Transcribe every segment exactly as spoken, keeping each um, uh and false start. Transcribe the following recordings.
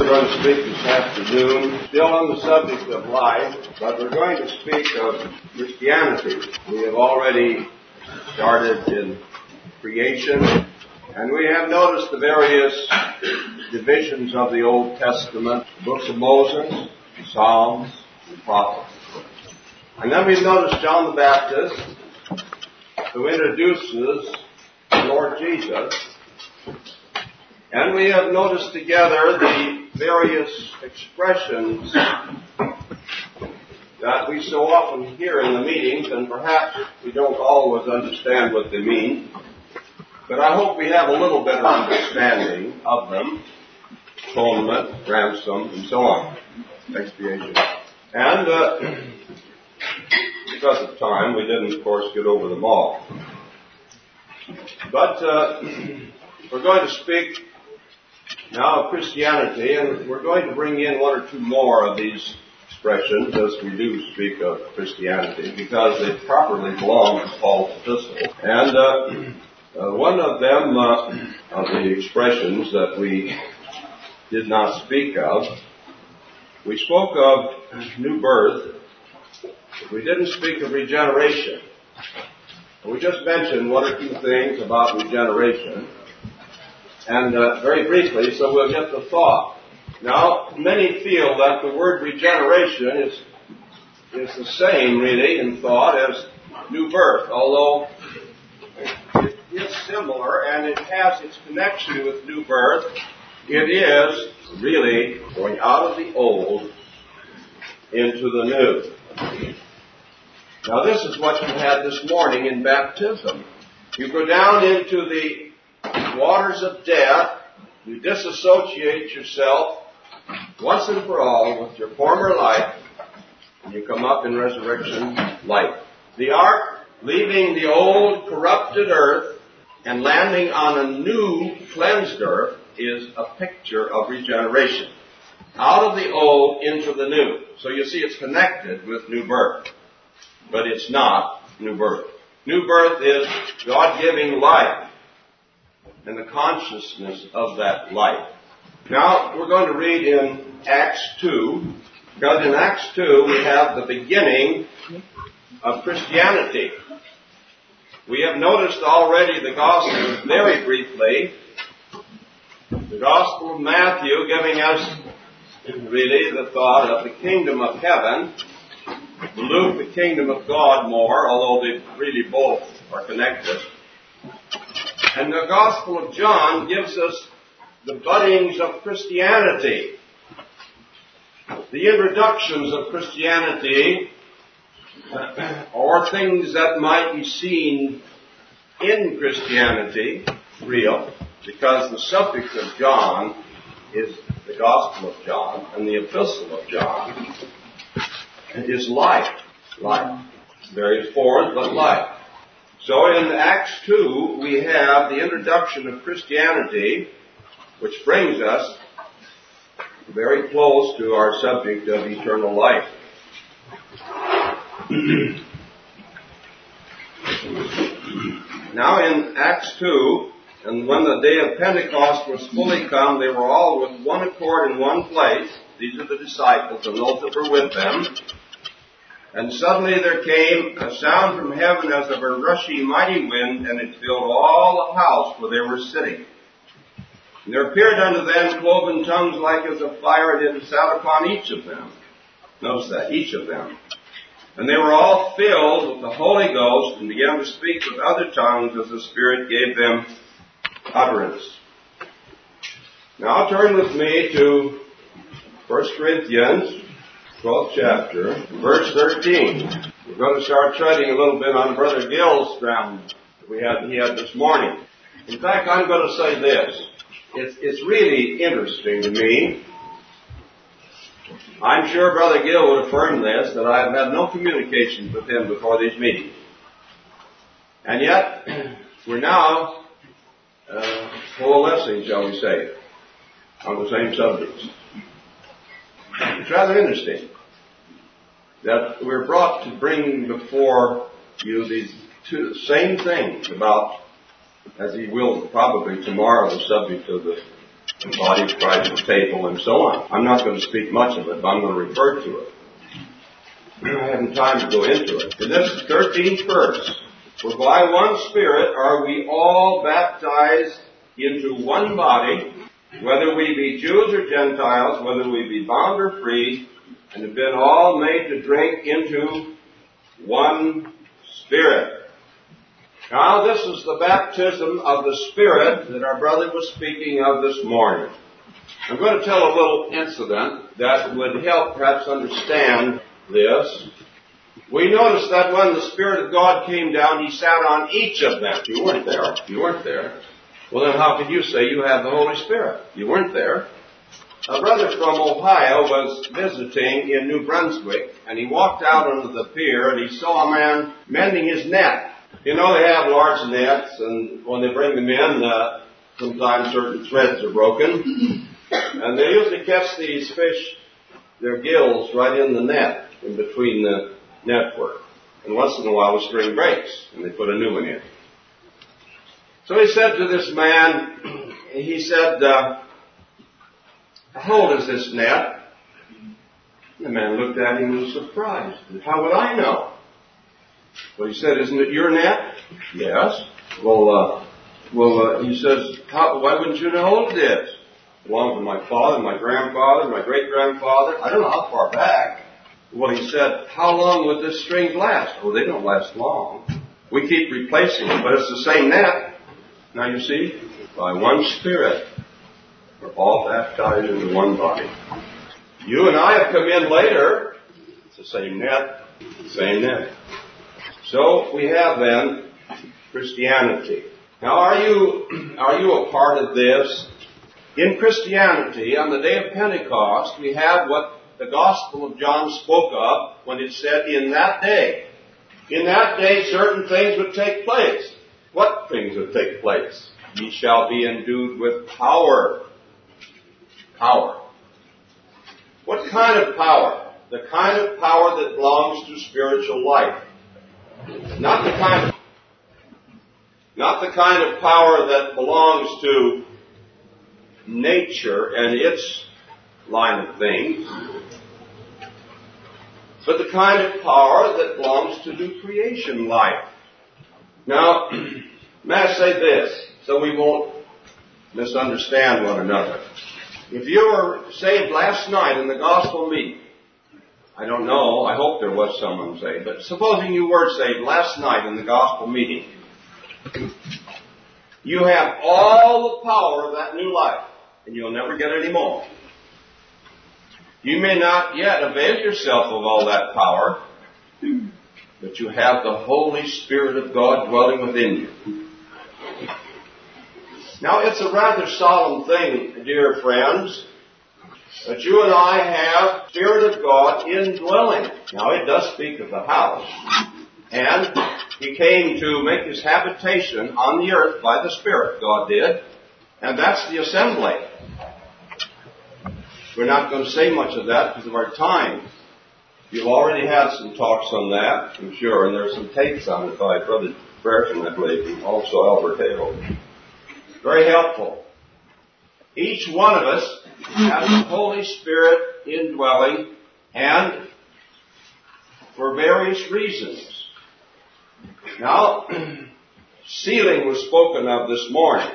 going to speak this afternoon, still on the subject of life, but we're going to speak of Christianity. We have already started in creation, and we have noticed the various divisions of the Old Testament, the books of Moses, the Psalms, the prophets. And then we've noticed John the Baptist, who introduces the Lord Jesus. And we have noticed together the various expressions that we so often hear in the meetings, and perhaps we don't always understand what they mean. But I hope we have a little better understanding of them. Atonement, ransom, and so on. Expiation. And uh, because of time, we didn't, of course, get over them all. But uh, we're going to speak now of Christianity, and we're going to bring in one or two more of these expressions as we do speak of Christianity, because they properly belong to Paul's epistle. And uh, uh, one of them, uh, of the expressions that we did not speak of, we spoke of new birth. We didn't speak of regeneration. We just mentioned one or two things about regeneration. And uh, very briefly, so we'll get the thought. Now, many feel that the word regeneration is is the same, really, in thought as new birth, although it is similar and it has its connection with new birth. It is really going out of the old into the new. Now, this is what you had this morning in baptism. You go down into the waters of death, you disassociate yourself once and for all with your former life, and you come up in resurrection life. The ark, leaving the old corrupted earth and landing on a new cleansed earth, is a picture of regeneration. Out of the old into the new. So you see it's connected with new birth. But it's not new birth. New birth is God-giving life and the consciousness of that life. Now, we're going to read in Acts two, because in Acts two we have the beginning of Christianity. We have noticed already the Gospels very briefly. The Gospel of Matthew giving us really the thought of the kingdom of heaven. Luke, the kingdom of God more, although they really both are connected. And the Gospel of John gives us the buddings of Christianity. The introductions of Christianity, or things that might be seen in Christianity, real, because the subject of John is the Gospel of John and the Epistle of John. It is life. Life. Various forms, but life. So in Acts two, we have the introduction of Christianity, which brings us very close to our subject of eternal life. Now in Acts two, and when the day of Pentecost was fully come, they were all with one accord in one place. These are the disciples and those that were with them. And suddenly there came a sound from heaven as of a rushing mighty wind, and it filled all the house where they were sitting. And there appeared unto them cloven tongues like as of fire, and it sat upon each of them. Notice that, each of them. And they were all filled with the Holy Ghost, and began to speak with other tongues as the Spirit gave them utterance. Now turn with me to First Corinthians, twelfth chapter, verse thirteen. We're going to start treading a little bit on Brother Gill's ground that we had, he had this morning. In fact, I'm going to say this. It's, it's really interesting to me. I'm sure Brother Gill would affirm this, that I have had no communications with him before these meetings. And yet, we're now uh, coalescing, shall we say, on the same subjects. It's rather interesting that we're brought to bring before you these two same things about, as he will probably tomorrow, the subject of the the body of Christ, the table, and so on. I'm not going to speak much of it, but I'm going to refer to it. I haven't time to go into it. In this thirteenth verse, for by one Spirit are we all baptized into one body, whether we be Jews or Gentiles, whether we be bond or free, and have been all made to drink into one Spirit. Now, this is the baptism of the Spirit that our brother was speaking of this morning. I'm going to tell a little incident that would help perhaps understand this. We noticed that when the Spirit of God came down, He sat on each of them. You weren't there. You weren't there. Well, then how could you say you have the Holy Spirit? You weren't there. A brother from Ohio was visiting in New Brunswick, and he walked out onto the pier, and he saw a man mending his net. You know, they have large nets, and when they bring them in, uh, sometimes certain threads are broken. And they usually catch these fish, their gills, right in the net, in between the network. And once in a while the string breaks, and they put a new one in. So he said to this man, he said, uh, how old is this net? The man looked at him and was surprised. How would I know? Well, he said, isn't it your net? Yes. Well, uh, well, uh, he says, how, why wouldn't you know how old it is? It belonged to my father, my grandfather, my great-grandfather. I don't know how far back. Well, he said, how long would this string last? Oh, they don't last long. We keep replacing them, but it's the same net. Now you see, by one Spirit, we're all baptized into one body. You and I have come in later. It's the same net, same net. So we have then Christianity. Now, are you are you a part of this? In Christianity, on the day of Pentecost, we have what the Gospel of John spoke of when it said, in that day. In that day, certain things would take place. What things would take place? Ye shall be endued with power. Power. What kind of power? The kind of power that belongs to spiritual life. Not the kind of, not the kind of power that belongs to nature and its line of things, but the kind of power that belongs to the creation life. Now, may I say this, so we won't misunderstand one another. If you were saved last night in the gospel meeting, I don't know, I hope there was someone saved, but supposing you were saved last night in the gospel meeting, you have all the power of that new life, and you'll never get any more. You may not yet avail yourself of all that power, but you have the Holy Spirit of God dwelling within you. Now, it's a rather solemn thing, dear friends, that you and I have Spirit of God indwelling. Now, it does speak of the house. And He came to make His habitation on the earth by the Spirit, God did. And that's the assembly. We're not going to say much of that because of our time. You've already had some talks on that, I'm sure, and there are some tapes on it by Brother Brereton, I believe, and also Albert Hale. Very helpful. Each one of us has the Holy Spirit indwelling, and for various reasons. Now, sealing was spoken of this morning.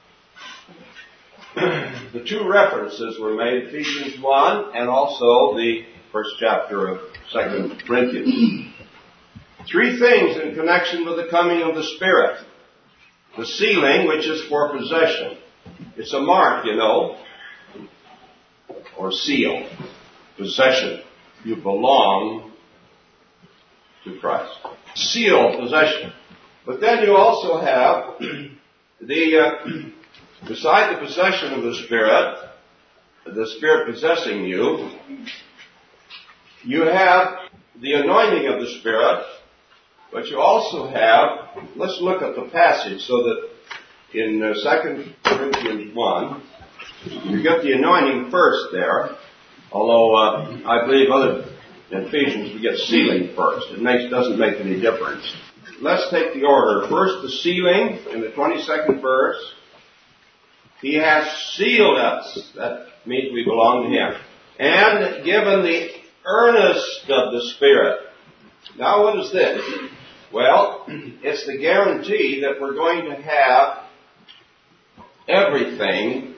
The two references were made, Ephesians one and also the first chapter of Second Corinthians. Three things in connection with the coming of the Spirit. The sealing, which is for possession. It's a mark, you know, or seal. Possession. You belong to Christ. Seal, possession. But then you also have the, uh, beside the possession of the Spirit, the Spirit possessing you, you have the anointing of the Spirit, but you also have, let's look at the passage so that in uh, Second Corinthians one, you get the anointing first there, although uh, I believe other in Ephesians we get sealing first. It makes doesn't make any difference. Let's take the order. First the sealing in the twenty-second verse, He has sealed us. That means we belong to Him. And given the earnest of the Spirit. Now what is this? Well, it's the guarantee that we're going to have everything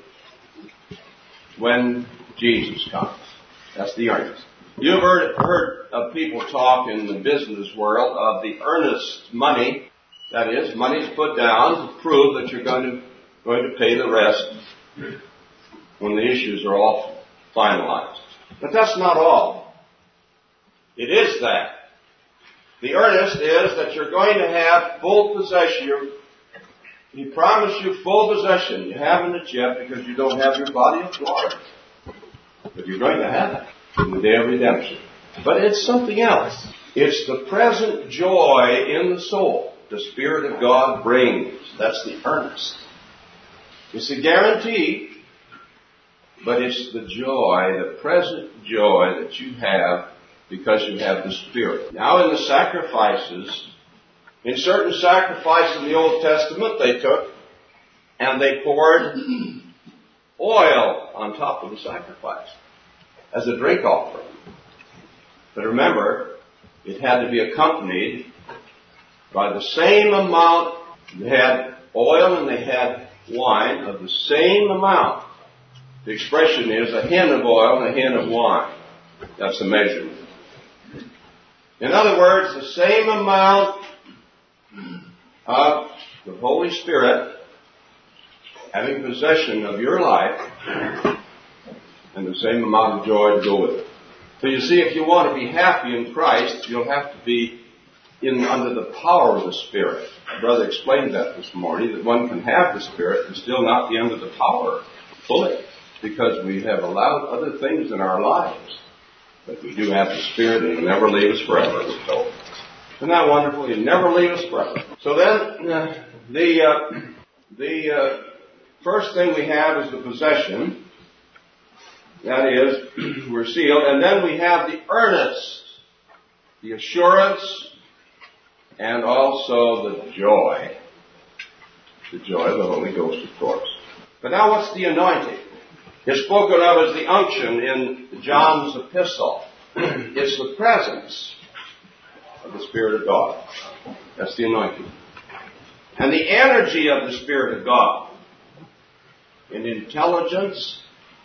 when Jesus comes. That's the earnest. You've heard, heard of people talk in the business world of the earnest money. That is, money's put down to prove that you're going to, going to pay the rest when the issues are all finalized. But that's not all. It is that. The earnest is that you're going to have full possession. You're, he promised you full possession. You haven't it yet because you don't have your body of glory. But you're going to have it in the day of redemption. But it's something else. It's the present joy in the soul the Spirit of God brings. That's the earnest. It's a guarantee, but it's the joy, the present joy that you have because you have the Spirit. Now in the sacrifices, in certain sacrifices in the Old Testament, they took and they poured oil on top of the sacrifice as a drink offering. But remember, it had to be accompanied by the same amount. They had oil and they had wine of the same amount. The expression is a hin of oil and a hin of wine. That's the measurement. In other words, the same amount of the Holy Spirit having possession of your life and the same amount of joy to go with it. So you see, if you want to be happy in Christ, you'll have to be in under the power of the Spirit. My brother explained that this morning, that one can have the Spirit and still not be under the power fully, because we have allowed other things in our lives. But we do have the Spirit, and He'll never leave us forever, we're told. Isn't that wonderful? He'll never leave us forever. So then, uh, the uh, the uh, first thing we have is the possession. That is, we're sealed. And then we have the earnest, the assurance, and also the joy. The joy of the Holy Ghost, of course. But now what's the anointing? It's spoken of as the unction in John's epistle. It's the presence of the Spirit of God. That's the anointing. And the energy of the Spirit of God in intelligence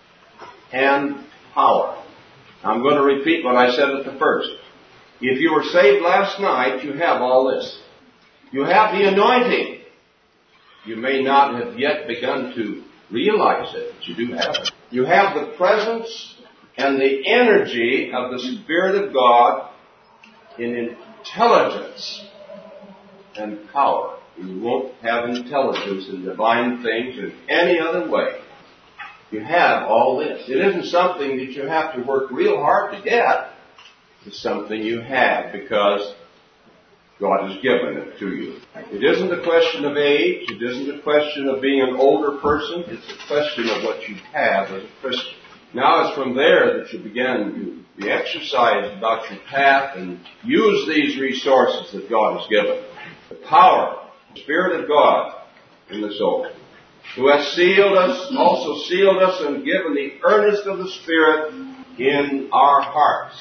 and power. I'm going to repeat what I said at the first. If you were saved last night, you have all this. You have the anointing. You may not have yet begun to realize it, but you do have it. You have the presence and the energy of the Spirit of God in intelligence and power. You won't have intelligence in divine things in any other way. You have all this. It isn't something that you have to work real hard to get. It's something you have because God has given it to you. It isn't a question of age. It isn't a question of being an older person. It's a question of what you have as a Christian. Now it's from there that you begin to be exercised about your path and use these resources that God has given. The power, the Spirit of God in the soul, who has sealed us, also sealed us and given the earnest of the Spirit in our hearts.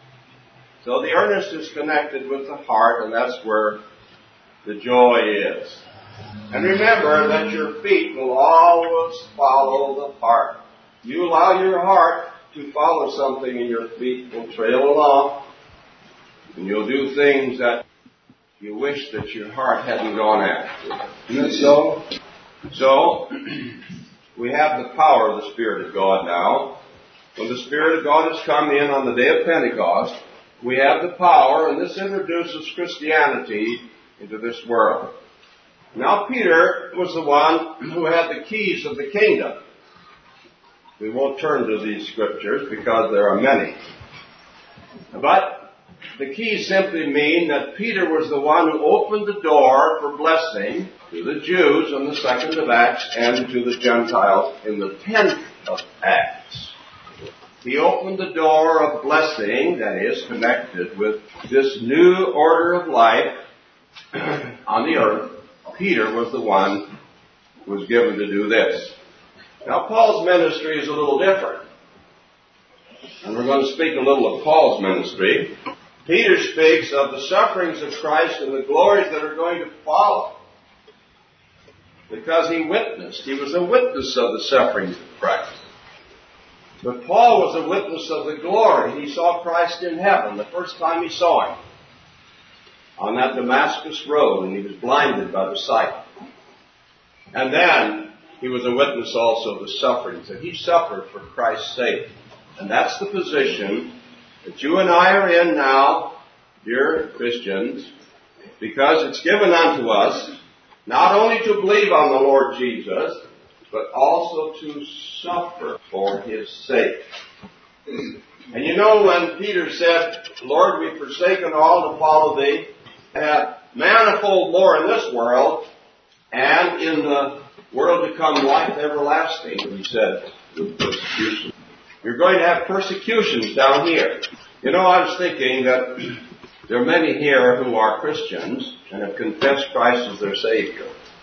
So the earnest is connected with the heart, and that's where the joy is. And remember that your feet will always follow the heart. You allow your heart to follow something, and your feet will trail along. And you'll do things that you wish that your heart hadn't gone after. Isn't it so? So, we have the power of the Spirit of God now. When the Spirit of God has come in on the day of Pentecost, we have the power, and this introduces Christianity into this world. Now, Peter was the one who had the keys of the kingdom. We won't turn to these scriptures because there are many. But the keys simply mean that Peter was the one who opened the door for blessing to the Jews in the second of Acts and to the Gentiles in the tenth of Acts. He opened the door of blessing that is connected with this new order of life on the earth. Peter was the one who was given to do this. Now, Paul's ministry is a little different. And we're going to speak a little of Paul's ministry. Peter speaks of the sufferings of Christ and the glories that are going to follow. Because he witnessed. He was a witness of the sufferings of Christ. But Paul was a witness of the glory. He saw Christ in heaven the first time he saw him on that Damascus road, and he was blinded by the sight. And then he was a witness also of the sufferings that he suffered for Christ's sake. And that's the position that you and I are in now, dear Christians, because it's given unto us not only to believe on the Lord Jesus, but also to suffer for His sake. And you know, when Peter said, Lord, we've forsaken all to follow Thee, and have manifold more in this world, and in the world to come life everlasting, he said, with persecution. You're going to have persecutions down here. You know, I was thinking that there are many here who are Christians and have confessed Christ as their Savior.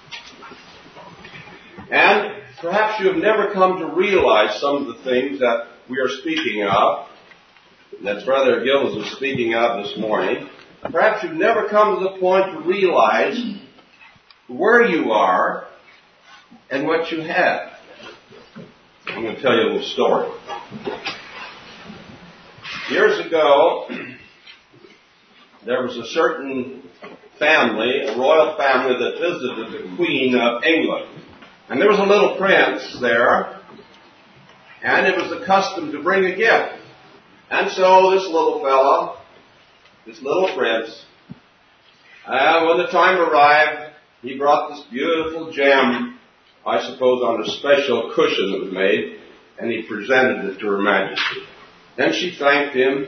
And perhaps you have never come to realize some of the things that we are speaking of, that Brother Gills is speaking of this morning. Perhaps you've never come to the point to realize where you are and what you have. I'm going to tell you a little story. Years ago, there was a certain family, a royal family, that visited the Queen of England. And there was a little prince there, and it was the custom to bring a gift. And so this little fellow, this little prince, uh, when the time arrived, he brought this beautiful gem, I suppose on a special cushion that was made, and he presented it to Her Majesty. Then she thanked him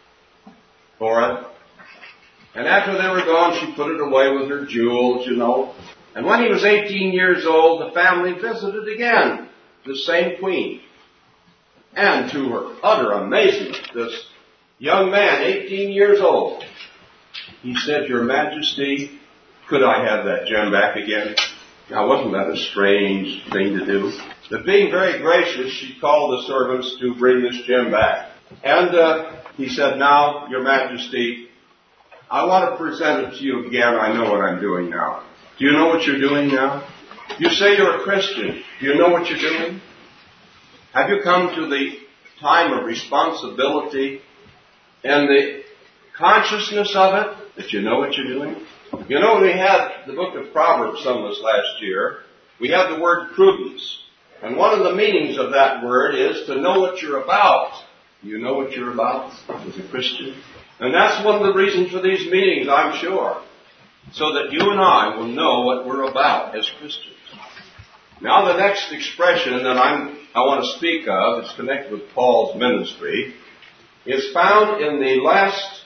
for it. And after they were gone, she put it away with her jewels, you know. And when he was eighteen years old, the family visited again the same queen. And to her utter amazement, this young man, eighteen years old, he said, Your Majesty, could I have that gem back again? Now, wasn't that a strange thing to do? But being very gracious, she called the servants to bring this gem back. And uh, he said, Now, Your Majesty, I want to present it to you again. I know what I'm doing now. Do you know what you're doing now? You say you're a Christian. Do you know what you're doing? Have you come to the time of responsibility and the consciousness of it, that you know what you're doing? You know, we had the book of Proverbs some of us last year. We had the word prudence. And one of the meanings of that word is to know what you're about. Do you know what you're about as a Christian? And that's one of the reasons for these meetings, I'm sure. So that you and I will know what we're about as Christians. Now the next expression that I'm, I want to speak of, it's connected with Paul's ministry, is found in the last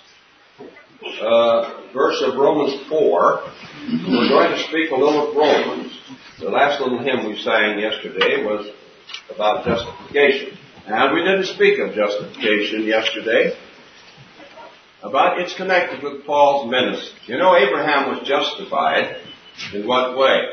uh, verse of Romans four. We're going to speak a little of Romans. The last little hymn we sang yesterday was about justification. And we didn't speak of justification yesterday. But it's connected with Paul's ministry. You know, Abraham was justified in what way?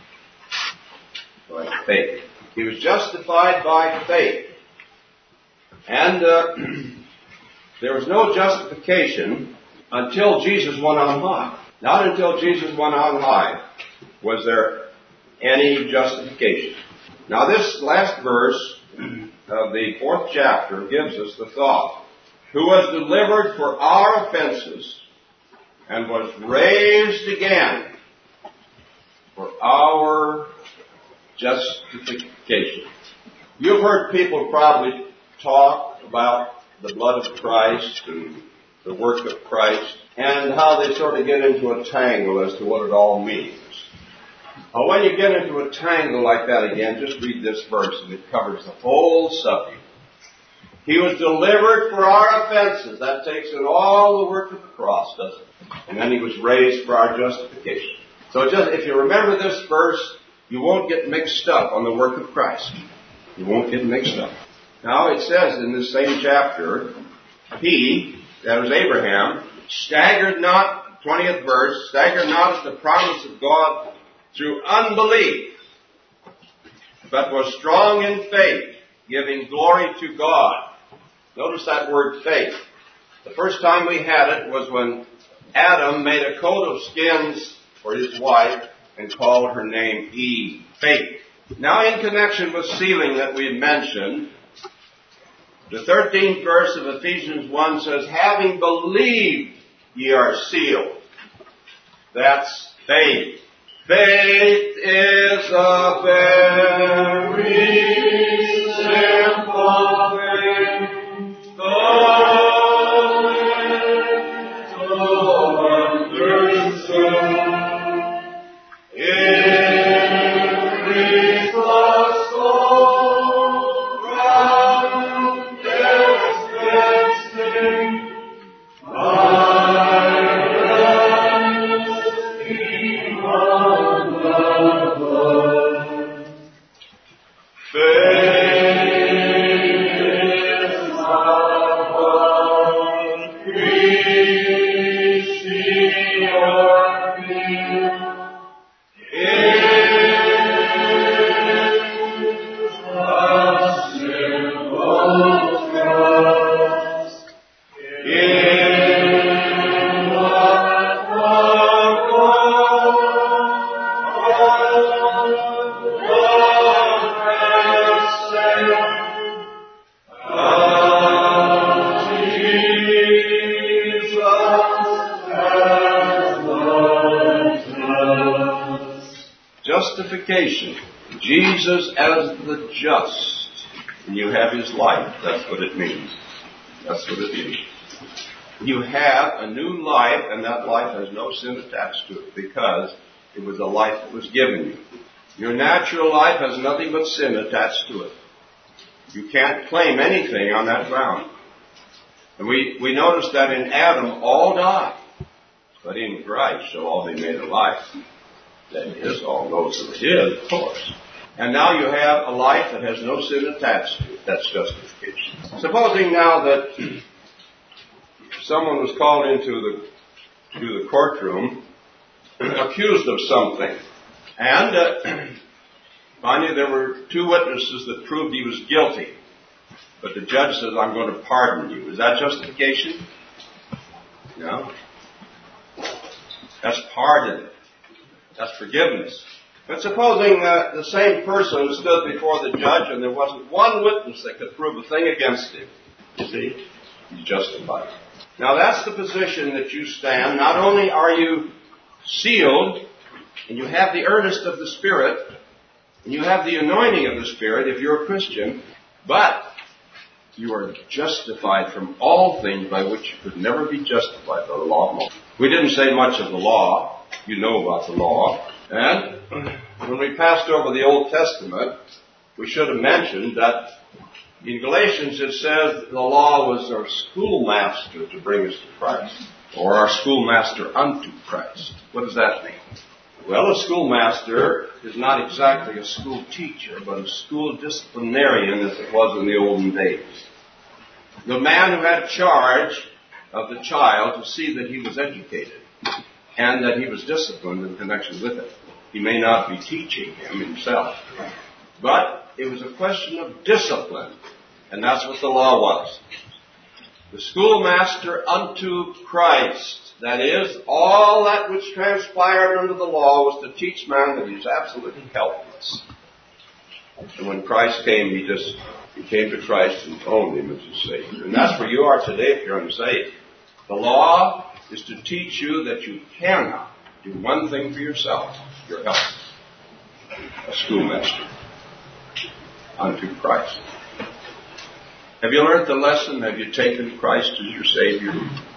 By faith. He was justified by faith. And uh, there was no justification until Jesus went on high. Not until Jesus went on high was there any justification. Now this last verse of the fourth chapter gives us the thought. Who was delivered for our offenses and was raised again for our justification. You've heard people probably talk about the blood of Christ and the work of Christ and how they sort of get into a tangle as to what it all means. Well, when you get into a tangle like that again, just read this verse and it covers the whole subject. He was delivered for our offenses. That takes in all the work of the cross, doesn't it? And then he was raised for our justification. So just if you remember this verse, you won't get mixed up on the work of Christ. You won't get mixed up. Now it says in this same chapter, he, that was Abraham, staggered not, twentieth verse, staggered not at the promise of God through unbelief, but was strong in faith, giving glory to God. Notice that word faith. The first time we had it was when Adam made a coat of skins for his wife and called her name Eve. Faith. Now in connection with sealing that we had mentioned, the thirteenth verse of Ephesians one says, having believed ye are sealed. That's faith. Faith is a very simple thing. Oh, so understood. It frees the soul from death's sting. Justification. Jesus as the just. And you have his life. That's what it means. That's what it means. You have a new life, and that life has no sin attached to it because it was a life that was given you. Your natural life has nothing but sin attached to it. You can't claim anything on that ground. And we, we notice that in Adam all die, but in Christ shall all be made alive. That is, all those who are his, of course. And now you have a life that has no sin attached to it. That's justification. Supposing now that someone was called into the, to the courtroom accused of something. And uh, finally there were two witnesses that proved he was guilty. But the judge says, I'm going to pardon you. Is that justification? No. That's pardon. That's forgiveness. But supposing uh, the same person stood before the judge and there wasn't one witness that could prove a thing against him. You see? He's justified. Now that's the position that you stand. Not only are you sealed, and you have the earnest of the Spirit, and you have the anointing of the Spirit if you're a Christian, but you are justified from all things by which you could never be justified by the law of Moses. We didn't say much of the law. You know about the law. And when we passed over the Old Testament, we should have mentioned that in Galatians it says the law was our schoolmaster to bring us to Christ, or our schoolmaster unto Christ. What does that mean? Well, a schoolmaster is not exactly a school teacher, but a school disciplinarian as it was in the olden days. The man who had charge of the child to see that he was educated and that he was disciplined in connection with it. He may not be teaching him himself, but it was a question of discipline, and that's what the law was. The schoolmaster unto Christ. That is, all that which transpired under the law was to teach man that he was absolutely helpless. And when Christ came, he just he came to Christ and owned him as his Savior. And that's where you are today if you're unsaved. The law is to teach you that you cannot do one thing for yourself. You're helpless. A schoolmaster unto Christ. Have you learned the lesson? Have you taken Christ as your Savior?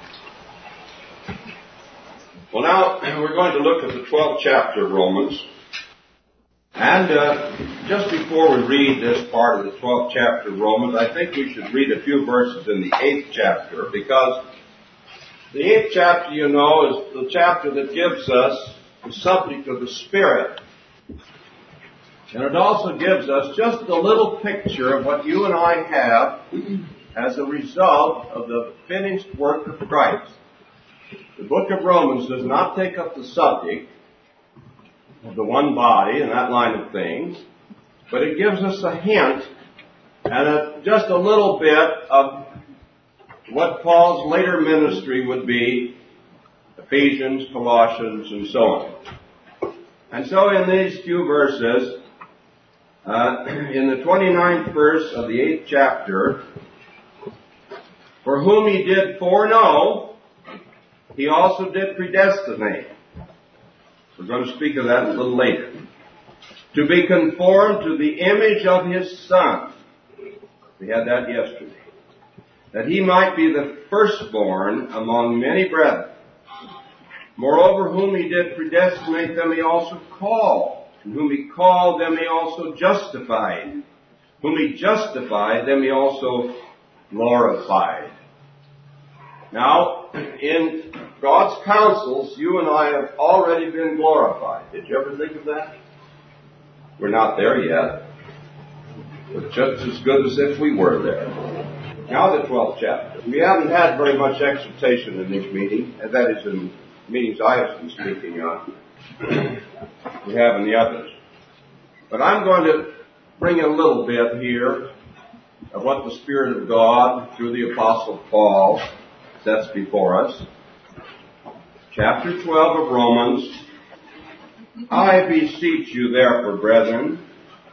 Well, now, we're going to look at the twelfth chapter of Romans. And uh, just before we read this part of the twelfth chapter of Romans, I think we should read a few verses in the eighth chapter, because the eighth chapter, you know, is the chapter that gives us the subject of the Spirit. And it also gives us just a little picture of what you and I have as a result of the finished work of Christ. The book of Romans does not take up the subject of the one body and that line of things, but it gives us a hint and a, just a little bit of what Paul's later ministry would be, Ephesians, Colossians, and so on. And so in these few verses, uh, in the twenty-ninth verse of the eighth chapter, for whom he did foreknow, he also did predestinate. We're going to speak of that a little later. To be conformed to the image of his Son. We had that yesterday. That he might be the firstborn among many brethren. Moreover, whom he did predestinate, them he also called. And whom he called, them he also justified. Whom he justified, them he also glorified. Now, in God's counsels, you and I have already been glorified. Did you ever think of that? We're not there yet. But just as good as if we were there. Now the twelfth chapter. We haven't had very much exhortation in this meeting, and that is in meetings I have been speaking on. We have in the others. But I'm going to bring a little bit here of what the Spirit of God, through the Apostle Paul, sets before us. Chapter twelve of Romans. I beseech you therefore, brethren,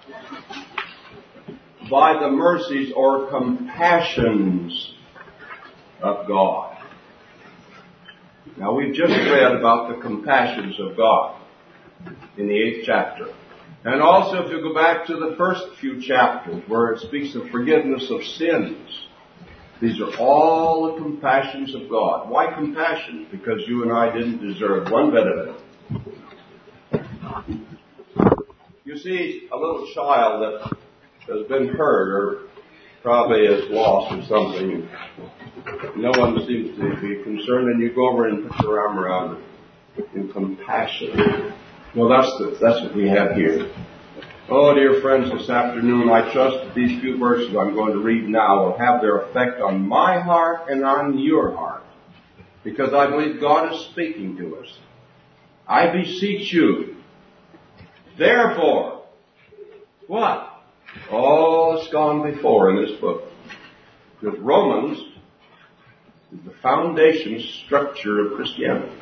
by the mercies or compassions of God. Now we've just read about the compassions of God in the eighth chapter. And also if you go back to the first few chapters where it speaks of forgiveness of sins, these are all the compassions of God. Why compassions? Because you and I didn't deserve one bit of it. You see a little child that has been hurt or probably is lost or something. No one seems to be concerned, and you go over and put your arm around it in compassion. Well, that's the, that's what we have here. Oh, dear friends, this afternoon I trust that these few verses I'm going to read now will have their effect on my heart and on your heart, because I believe God is speaking to us. I beseech you, therefore, what? All that's gone before in this book. Because Romans is the foundation structure of Christianity.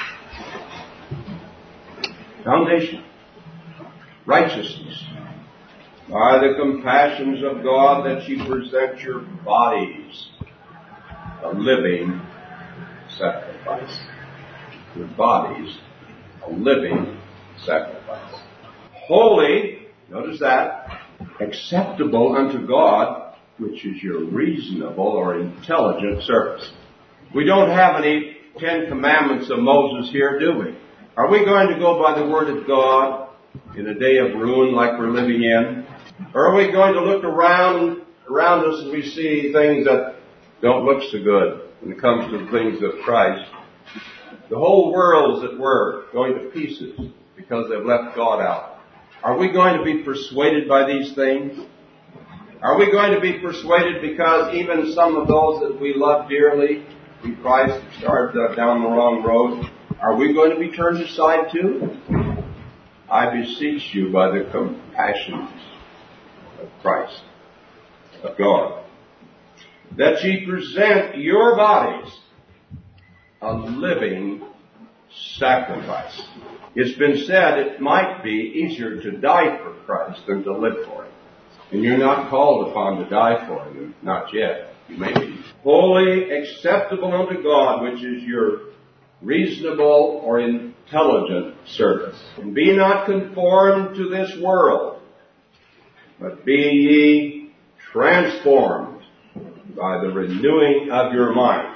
Foundation. Righteousness. By the compassions of God that ye present your bodies a living sacrifice. Your bodies a living sacrifice. Holy, notice that, acceptable unto God, which is your reasonable or intelligent service. We don't have any Ten Commandments of Moses here, do we? Are we going to go by the Word of God in a day of ruin like we're living in? Or are we going to look around around us and we see things that don't look so good when it comes to the things of Christ? The whole world, as it were, going to pieces because they've left God out. Are we going to be persuaded by these things? Are we going to be persuaded because even some of those that we love dearly in Christ have started down the wrong road? Are we going to be turned aside too? I beseech you by the compassions of Christ, of God, that ye present your bodies a living sacrifice. It's been said it might be easier to die for Christ than to live for Him. And you're not called upon to die for Him. Not yet. You may be. Holy, acceptable unto God, which is your reasonable or intelligent service. And be not conformed to this world, but be ye transformed by the renewing of your mind.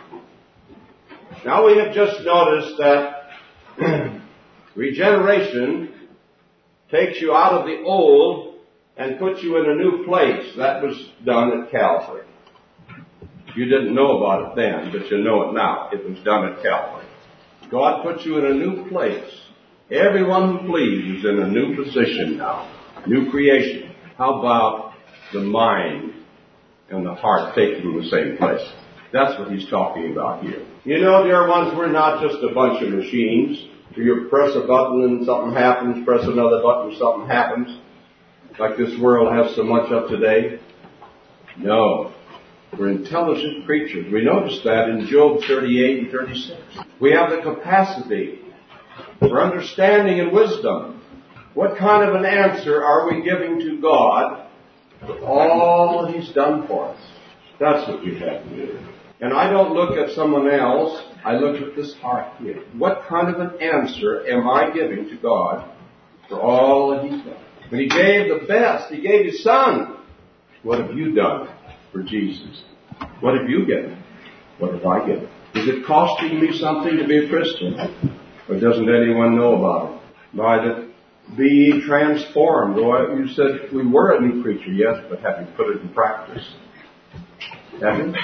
Now we have just noticed that regeneration takes you out of the old and puts you in a new place. That was done at Calvary. You didn't know about it then, but you know it now. It was done at Calvary. God puts you in a new place. Everyone who believes is in a new position now. New creation. How about the mind and the heart taking the same place? That's what he's talking about here. You know, dear ones, we're not just a bunch of machines. You press a button and something happens, press another button and something happens. like this world has so much of today? No. We're intelligent creatures. We notice that in Job thirty-eight and thirty-six. We have the capacity for understanding and wisdom. What kind of an answer are we giving to God for all He's done for us? That's what we have to do. And I don't look at someone else. I look at this heart here. What kind of an answer am I giving to God for all that He's done? But He gave the best. He gave His Son. What have you done for Jesus? What have you given? What have I given? Is it costing me something to be a Christian? Or doesn't anyone know about it? By the be ye transformed. Well, you said we were a new creature, yes, but have you put it in practice? Have you?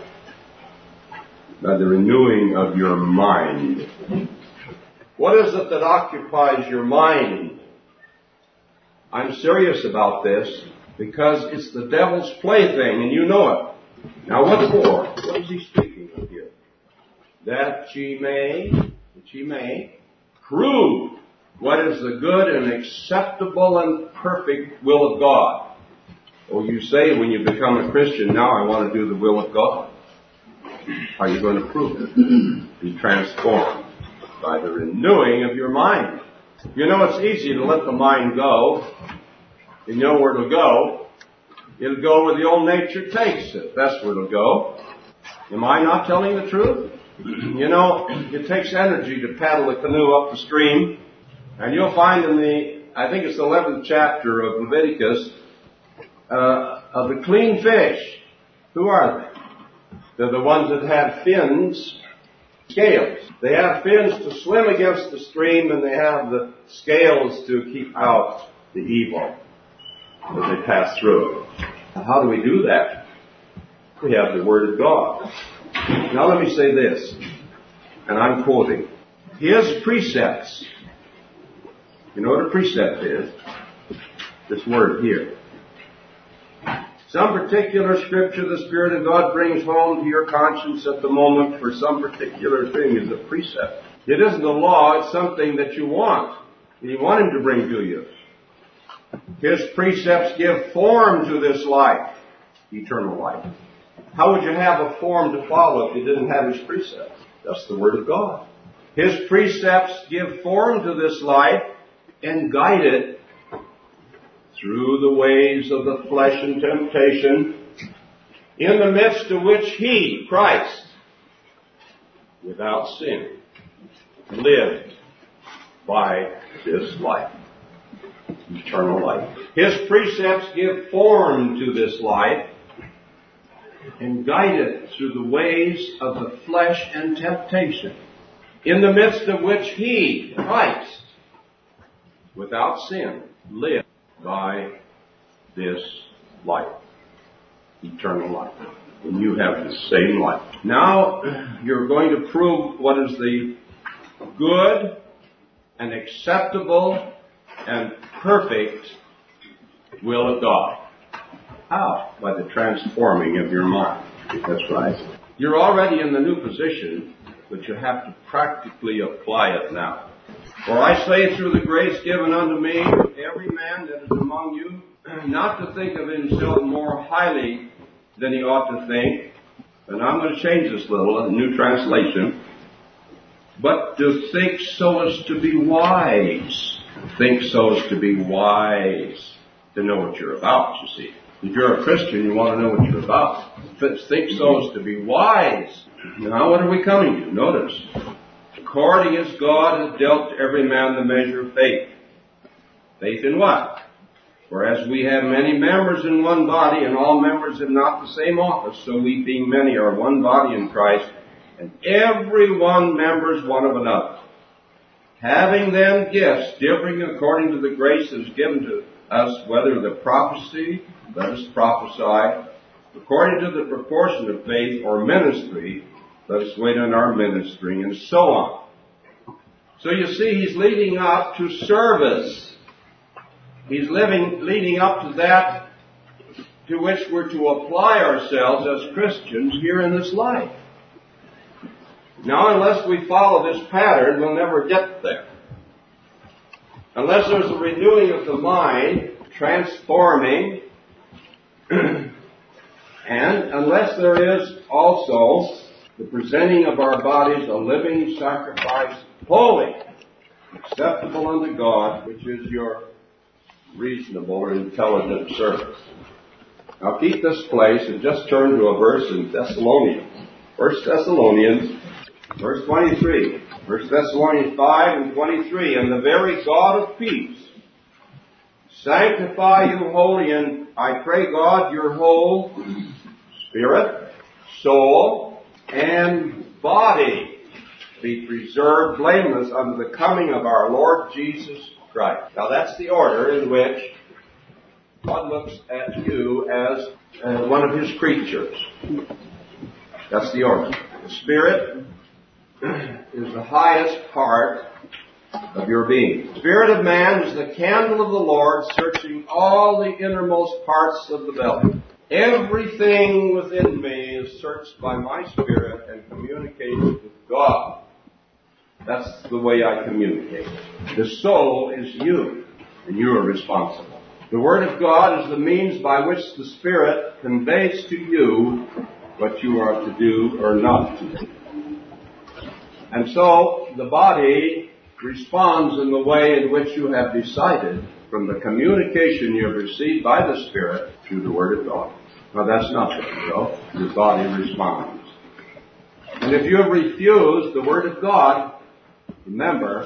By the renewing of your mind. What is it that occupies your mind? I'm serious about this because it's the devil's plaything, and you know it. Now what for? What is he speaking of here? That ye may, that ye may prove what is the good and acceptable and perfect will of God. Oh, you say when you become a Christian, now I want to do the will of God. How are you going to prove it? Be transformed by the renewing of your mind. You know, it's easy to let the mind go. You know where it'll go. It'll go where the old nature takes it. That's where it'll go. Am I not telling the truth? You know, it takes energy to paddle the canoe up the stream. And you'll find in the, I think it's the eleventh chapter of Leviticus, uh, of the clean fish. Who are they? They're the ones that have fins, scales. They have fins to swim against the stream, and they have the scales to keep out the evil as they pass through it. How do we do that? We have the Word of God. Now let me say this, and I'm quoting. His precepts. You know what a precept is? This word here. Some particular scripture the Spirit of God brings home to your conscience at the moment for some particular thing is a precept. It isn't a law, it's something that you want. You want Him to bring to you. His precepts give form to this life, eternal life. How would you have a form to follow if you didn't have His precepts? That's the Word of God. His precepts give form to this life and guide it through the ways of the flesh and temptation, in the midst of which He, Christ, without sin, lived by this life, eternal life. His precepts give form to this life and guide it through the ways of the flesh and temptation, in the midst of which He, Christ, without sin, lived by this life, eternal life. And you have the same life. Now, you're going to prove what is the good and acceptable and perfect will of God. How? By the transforming of your mind. That's right. You're already in the new position, but you have to practically apply it now. For I say through the grace given unto me, every man that is among you, not to think of himself more highly than he ought to think. And I'm going to change this a little, a new translation. But to think so as to be wise. Think so as to be wise. To know what you're about, you see. If you're a Christian, you want to know what you're about. Think so as to be wise. Now what are we coming to? Notice. According as God has dealt to every man the measure of faith. Faith in what? For as we have many members in one body, and all members have not the same office, so we being many are one body in Christ, and every one members one of another. Having then gifts differing according to the grace that is given to us, whether the prophecy, let us prophesy, according to the proportion of faith, or ministry, let us wait on our ministering, and so on. So you see, he's leading up to service. He's living, leading up to that to which we're to apply ourselves as Christians here in this life. Now, unless we follow this pattern, we'll never get there. Unless there's a renewing of the mind, transforming, and unless there is also the presenting of our bodies a living sacrifice, holy, acceptable unto God, which is your reasonable or intelligent service. Now keep this place and just turn to a verse in Thessalonians. First Thessalonians, verse twenty-three. First Thessalonians five and twenty-three. And the very God of peace sanctify you wholly, and I pray God your whole spirit, soul, and body be preserved blameless unto the coming of our Lord Jesus Christ. Now that's the order in which God looks at you as uh, one of His creatures. That's the order. The Spirit is the highest part of your being. The spirit of man is the candle of the Lord, searching all the innermost parts of the belly. Everything within me is searched by my spirit and communicates with God. That's the way I communicate. The soul is you, and you are responsible. The Word of God is the means by which the Spirit conveys to you what you are to do or not to do. And so, the body responds in the way in which you have decided from the communication you have received by the Spirit through the Word of God. Now that's nothing, though. Your body responds. And if you have refused the Word of God, remember,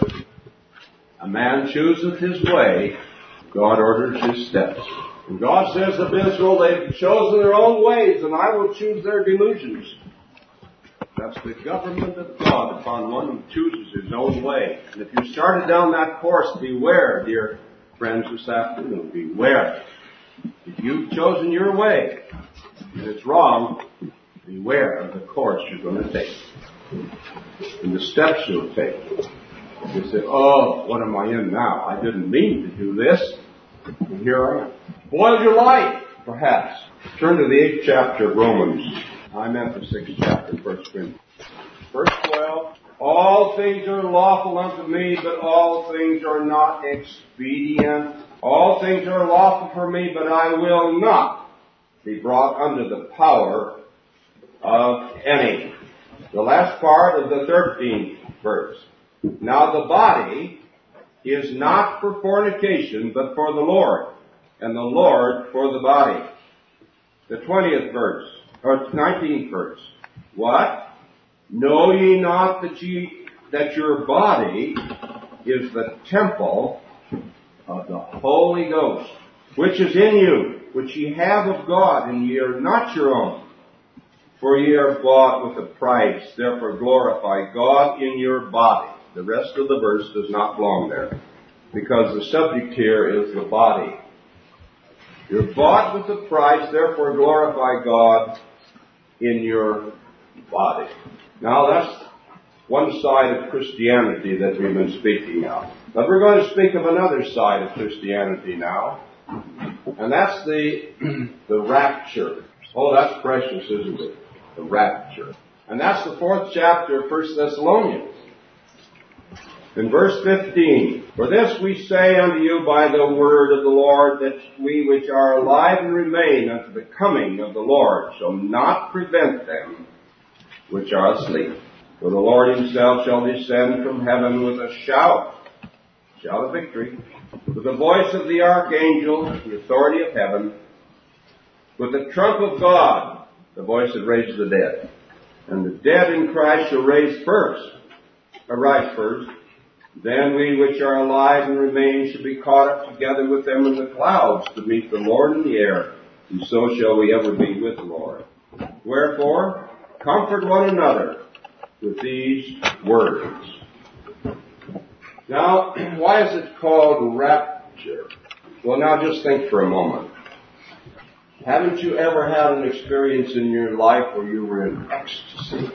a man chooseth his way, God orders his steps. And God says of Israel, they've chosen their own ways, and I will choose their delusions. That's the government of God upon one who chooses his own way. And if you started down that course, beware, dear friends, this afternoon. Beware. If you've chosen your way, and it's wrong, beware of the course you're going to take. And the steps you'll take. You say, oh, what am I in now? I didn't mean to do this. And here I am. Spoil your life, perhaps. Turn to the eighth chapter of Romans. I meant the sixth chapter, First Corinthians. Verse twelve, all things are lawful unto me, but all things are not expedient. All things are lawful for me, but I will not be brought under the power of any. The last part of the thirteenth verse. Now the body is not for fornication, but for the Lord, and the Lord for the body. The twentieth verse. Or nineteenth verse. What? Know ye not that ye, that your body is the temple of the Holy Ghost, which is in you, which ye have of God, and ye are not your own. For ye are bought with a price, therefore glorify God in your body. The rest of the verse does not belong there, because the subject here is the body. You're bought with a price, therefore glorify God in your body. Now that's one side of Christianity that we've been speaking of. But we're going to speak of another side of Christianity now. And that's the, the rapture. Oh, that's precious, isn't it? The rapture. And that's the fourth chapter of First Thessalonians. In verse fifteen, for this we say unto you by the word of the Lord, that we which are alive and remain unto the coming of the Lord shall not prevent them which are asleep. For the Lord himself shall descend from heaven with a shout, shout of victory, with the voice of the archangel, the authority of heaven, with the trump of God, the voice that raised the dead. And the dead in Christ shall raise first, arise first. Then we which are alive and remain shall be caught up together with them in the clouds to meet the Lord in the air, and so shall we ever be with the Lord. Wherefore, comfort one another with these words. Now, why is it called rapture? Well, now just think for a moment. Haven't you ever had an experience in your life where you were in ecstasy?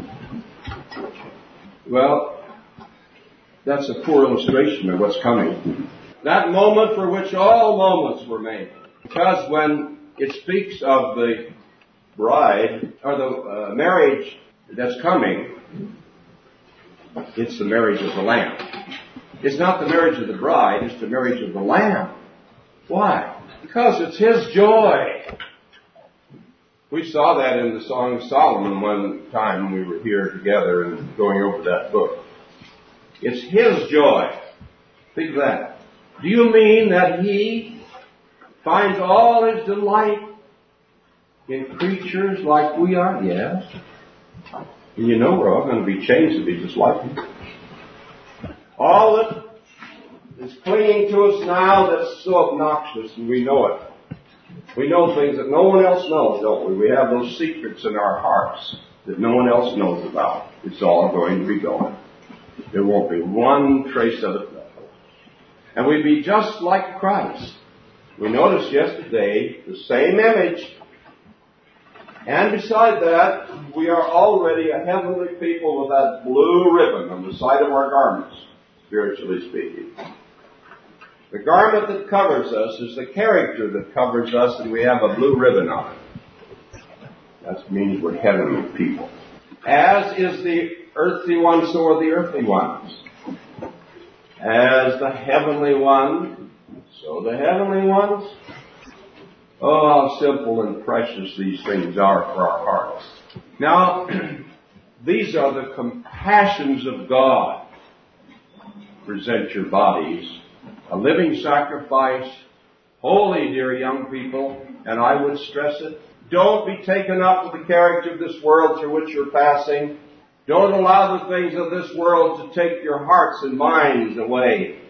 Well, that's a poor illustration of what's coming. That moment for which all moments were made. Because when it speaks of the bride, or the uh, marriage that's coming, it's the marriage of the Lamb. It's not the marriage of the bride, it's the marriage of the Lamb. Why? Because it's His joy. We saw that in the Song of Solomon one time we were here together and going over that book. It's His joy. Think of that. Do you mean that He finds all His delight in creatures like we are? Yes. And you know we're all going to be changed to be just like Him. All that is clinging to us now that's so obnoxious, and we know it. We know things that no one else knows, don't we? We have those secrets in our hearts that no one else knows about. It's all going to be gone. There won't be one trace of it left. And we'd be just like Christ. We noticed yesterday the same image. And beside that, we are already a heavenly people with that blue ribbon on the side of our garments, spiritually speaking. The garment that covers us is the character that covers us, and we have a blue ribbon on it. That means we're heavenly people. As is the earthly one, so are the earthly ones. As the heavenly one, so the heavenly ones. Oh, how simple and precious these things are for our hearts. Now, these are the compassions of God. Present your bodies a living sacrifice, holy, dear young people, and I would stress it. Don't be taken up with the character of this world through which you're passing. Don't allow the things of this world to take your hearts and minds away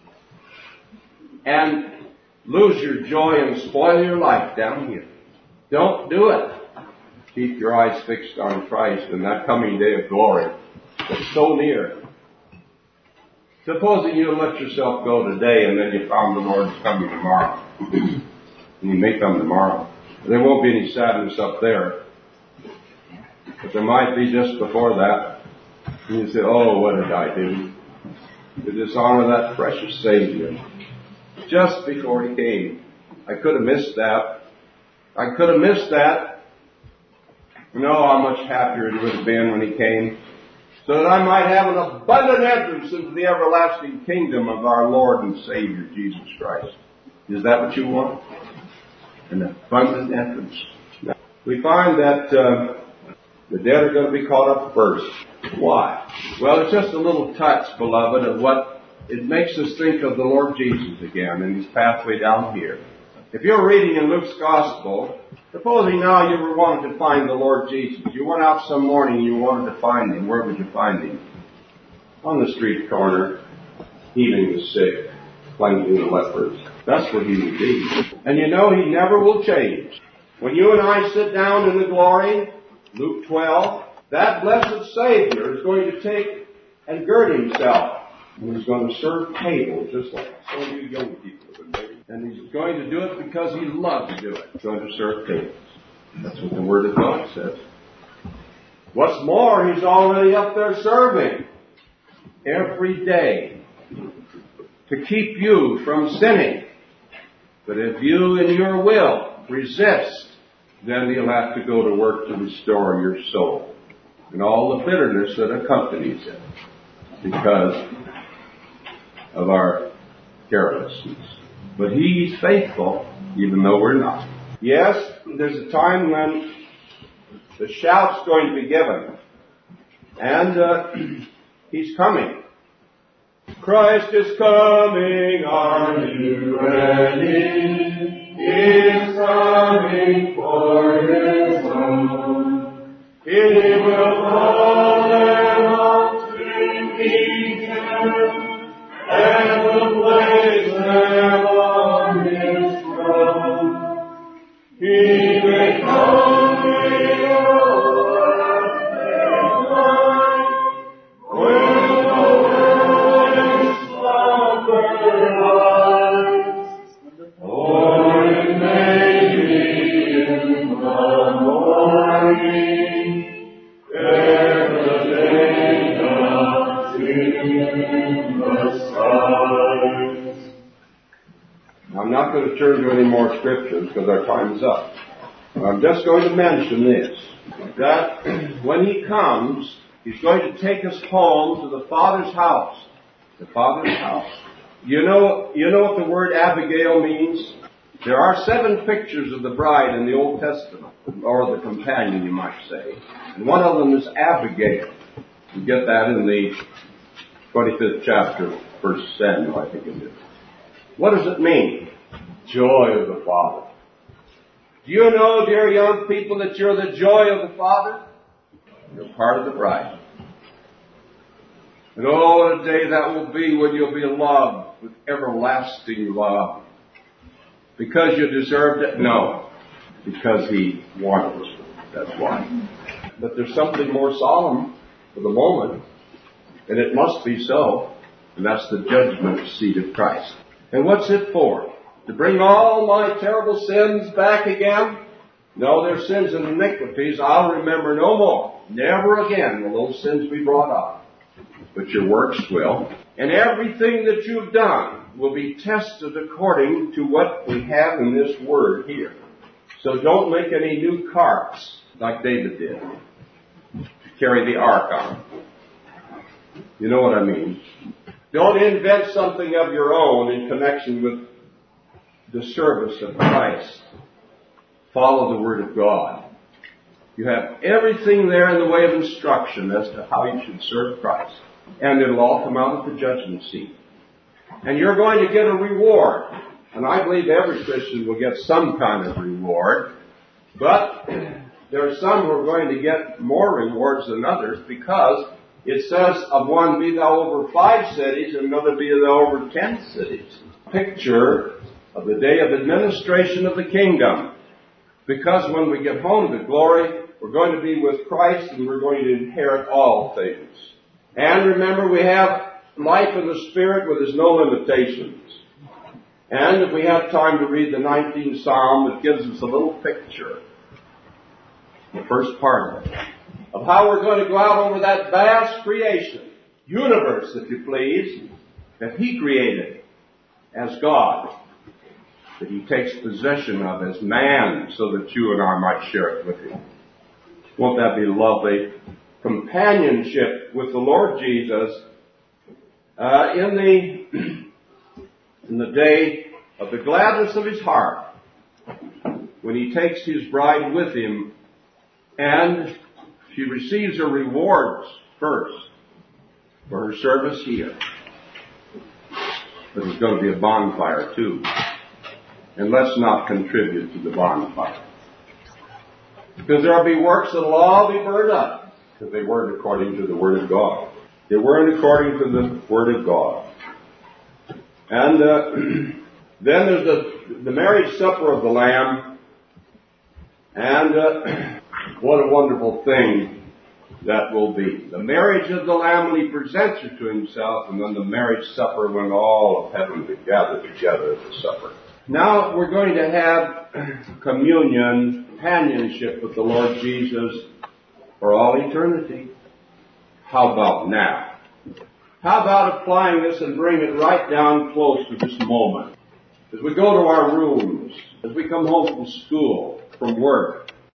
and lose your joy and spoil your life down here. Don't do it. Keep your eyes fixed on Christ and that coming day of glory that's so near. Supposing you let yourself go today and then you found the Lord's coming tomorrow. And He may come tomorrow. There won't be any sadness up there. But there might be just before that. And you say, oh, what did I do to dishonor that precious Savior? Just before He came. I could have missed that. I could have missed that. You know how much happier it would have been when He came. So that I might have an abundant entrance into the everlasting kingdom of our Lord and Savior, Jesus Christ. Is that what you want? An abundant entrance. Now, we find that uh, the dead are going to be caught up first. Why? Well, it's just a little touch, beloved, of what it makes us think of the Lord Jesus again and His pathway down here. If you're reading in Luke's Gospel, supposing now you were wanting to find the Lord Jesus. You went out some morning and you wanted to find Him. Where would you find Him? On the street corner, healing the sick, cleansing the lepers. That's where He would be. And you know He never will change. When you and I sit down in the glory, Luke twelve, that blessed Savior is going to take and gird Himself. And He's going to serve tables just like some of you young people have been doing. And He's going to do it because He loves to do it. He's going to serve tables. That's what the Word of God says. What's more, He's already up there serving every day to keep you from sinning. But if you in your will resist, then He'll have to go to work to restore your soul and all the bitterness that accompanies it because of our carelessness. But He's faithful, even though we're not. Yes, there's a time when the shout's going to be given. And uh, He's coming. Christ is coming, are you ready? He's coming for His own. He will call them all to meet Him and will place them on His throne. He may come in your life when the world is slumber lies, or it may be in the morning, ere the day comes in the skies. I'm not going to turn to any more scriptures because our time is up. I'm just going to mention this, that when He comes, He's going to take us home to the Father's house. The Father's house. You know, you know what the word Abigail means? There are seven pictures of the bride in the Old Testament, or the companion, you might say. And one of them is Abigail. You get that in the twenty-fifth chapter, verse Samuel, I think it is. What does it mean? Joy of the Father. Do you know, dear young people, that you're the joy of the Father? You're part of the bride. And oh, what a day that will be when you'll be loved with everlasting love. Because you deserved it? No. Because He wanted it. That's why. But there's something more solemn for the moment, and it must be so, and that's the judgment seat of Christ. And what's it for? To bring all my terrible sins back again? No, their sins and iniquities I'll remember no more. Never again will those sins be brought up. But your works will. And everything that you've done will be tested according to what we have in this word here. So don't make any new carts like David did to carry the ark on. You know what I mean. Don't invent something of your own in connection with the service of Christ. Follow the Word of God. You have everything there in the way of instruction as to how you should serve Christ. And it'll all come out at the judgment seat. And you're going to get a reward. And I believe every Christian will get some kind of reward. But there are some who are going to get more rewards than others, because it says, of one be thou over five cities, and another be thou over ten cities. Picture of the day of administration of the kingdom. Because when we get home to glory, we're going to be with Christ, and we're going to inherit all things. And remember, we have life in the Spirit where there's no limitations. And if we have time to read the nineteenth Psalm, it gives us a little picture, the first part of it, of how we're going to go out over that vast creation, universe, if you please, that He created as God, that He takes possession of as man, so that you and I might share it with Him. Won't that be lovely? Companionship with the Lord Jesus uh, in the in the day of the gladness of His heart, when He takes His bride with Him, and she receives her rewards first for her service here. But there's going to be a bonfire too. And let's not contribute to the bonfire. Because there will be works that will all be burned up, because they weren't according to the Word of God. They weren't according to the Word of God. And uh, then there's the, the marriage supper of the Lamb. And uh, what a wonderful thing that will be. The marriage of the Lamb when He presents her to Himself, and then the marriage supper when all of heaven will gather together at the supper. Now we're going to have communion, companionship with the Lord Jesus for all eternity. How about now? How about applying this and bring it right down close to this moment? As we go to our rooms, as we come home from school, from work,